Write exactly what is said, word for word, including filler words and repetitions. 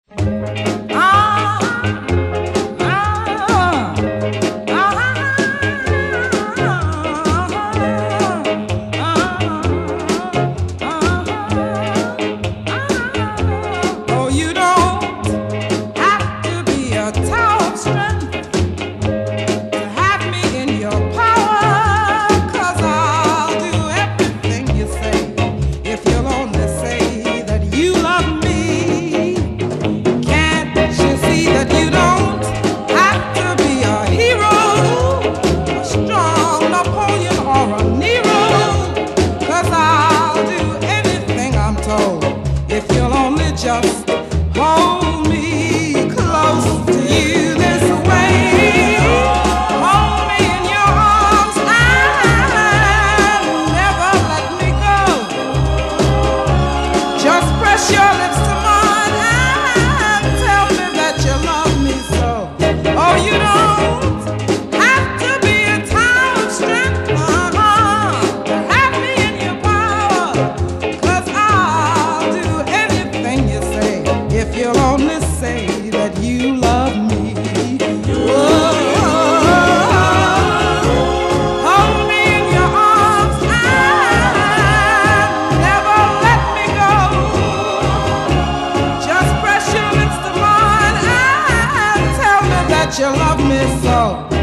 Just hold me close to you this way. Hold me in your arms and never let me go. Just press your lips to mine and tell me that you love me so. Oh, you don't have to be a tower of strength uh-huh, to have me in your power, 'cause I'll do anything you say if you'll only say that you love me. Whoa. Hold me in your arms and never let me go. Just press your lips to mine and tell me that you love me so.